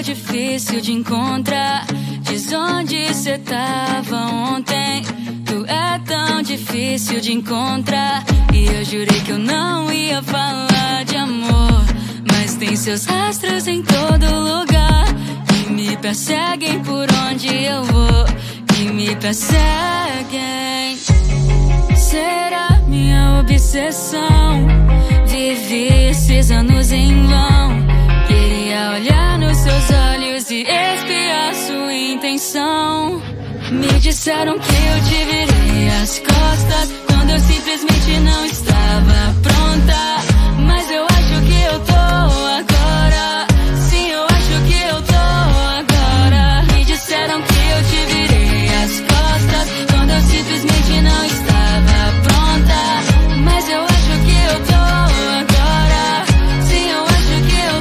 difícil de encontrar. Diz onde cê tava ontem. Tu é tão difícil de encontrar. E eu jurei que eu não ia falar de amor, mas tem seus rastros em todo lugar, que me perseguem por onde eu vou, que me perseguem. Será minha obsessão? Vivi esses anos em vão. Queria olhar nos seus olhos e espiar sua intenção. Me disseram que eu te virei as costas quando eu simplesmente não estava pronta. Mas eu acho que eu tô agora. Sim, eu acho que eu tô agora. Me disseram que eu te virei as costas quando eu simplesmente não estava pronta. Mas eu acho que eu tô agora. Sim, eu acho que eu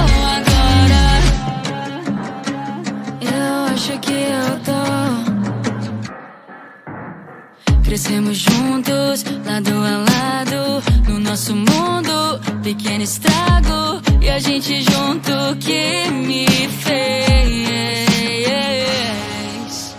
tô agora. Eu acho que eu tô. Crescemos juntos, lado a lado, no nosso mundo, pequeno estrago, e a gente junto que me fez.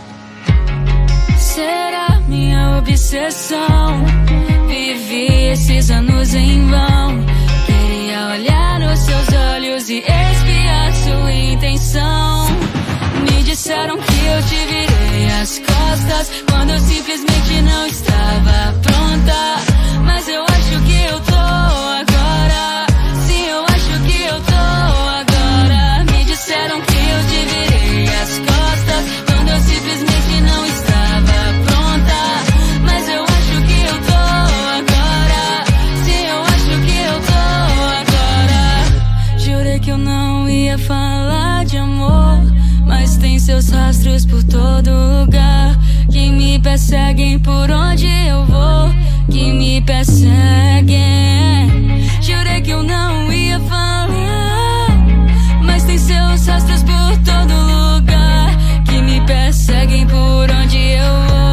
Será minha obsessão? Vivi esses anos em vão. Queria olhar nos seus olhos e espiar sua intenção. Me disseram que eu te virei as costas quando eu simplesmente não estava pronta. Mas eu acho que eu tô agora. Sim, eu acho que eu tô agora. Me disseram que eu te virei as costas quando eu simplesmente não estava pronta. Mas eu acho que eu tô agora. Sim, eu acho que eu tô agora. Jurei que eu não ia falar de amor, mas tem seus rastros por todo lugar, que me perseguem por onde eu vou, que me perseguem. Jurei que eu não ia falar, mas tem seus rastros por todo lugar, que me perseguem por onde eu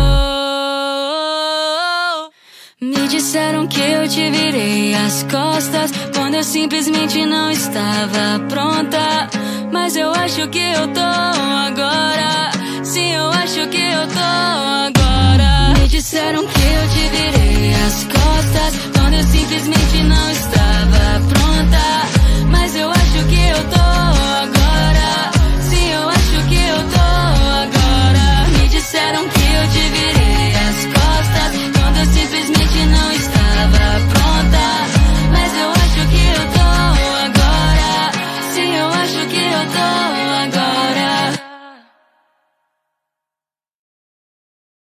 vou. Me disseram que eu te virei as costas quando eu simplesmente não estava pronta. Mas eu acho que eu tô agora. Sim, eu acho que eu tô agora. Me disseram que eu te virei as costas